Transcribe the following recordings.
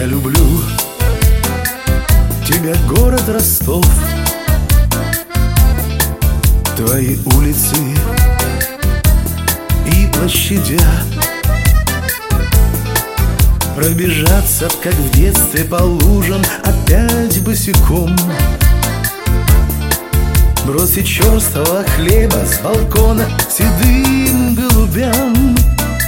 Я люблю тебя, город Ростов, твои улицы и площадя. Пробежаться, как в детстве, по лужам опять босиком. Бросить черствого хлеба с балкона седым голубям.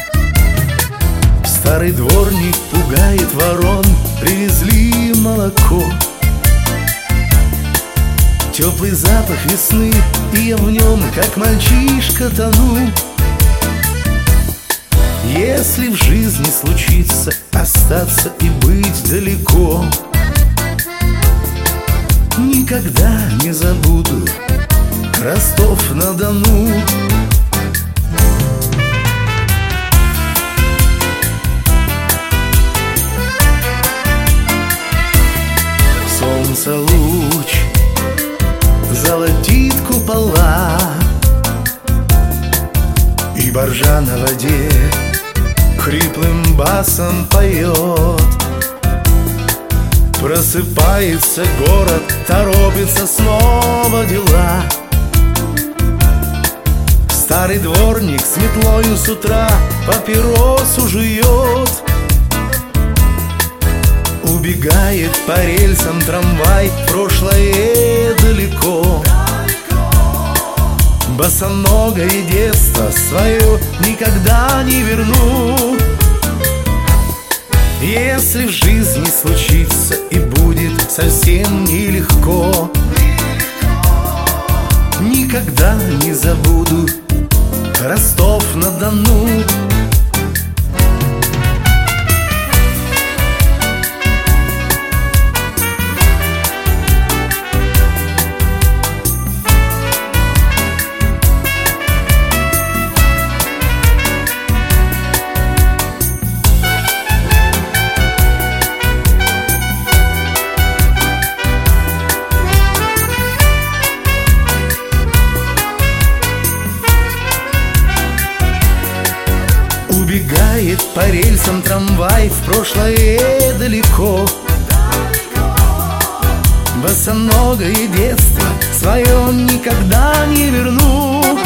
Старый дворник пугает ворон, привезли молоко. Теплый запах весны, и я в нем, как мальчишка, тону. Если в жизни случится остаться и быть далеко, никогда не забуду Ростов-на-Дону. Солнце луч золотит купола, и баржа на воде хриплым басом поет. Просыпается город, торопится снова дела. Старый дворник с метлою с утра папиросу жует. Убегает по рельсам трамвай, прошлое далеко. Босоногое детство свое никогда не верну. Если в жизни случится и будет совсем нелегко, никогда не забуду Ростов-на-Дону. Убегает по рельсам трамвай, в прошлое далеко. Босоногое детство свое никогда не верну.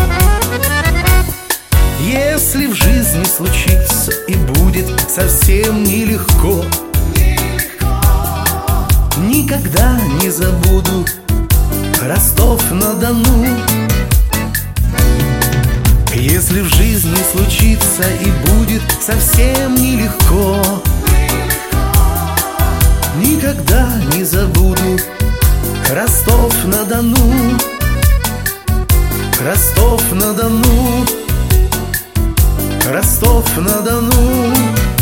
Если в жизни случится и будет совсем нелегко, никогда не забуду Ростов-на-Дону. Если в жизни случится и будет совсем нелегко, никогда не забуду Ростов-на-Дону. Ростов-на-Дону. Ростов-на-Дону.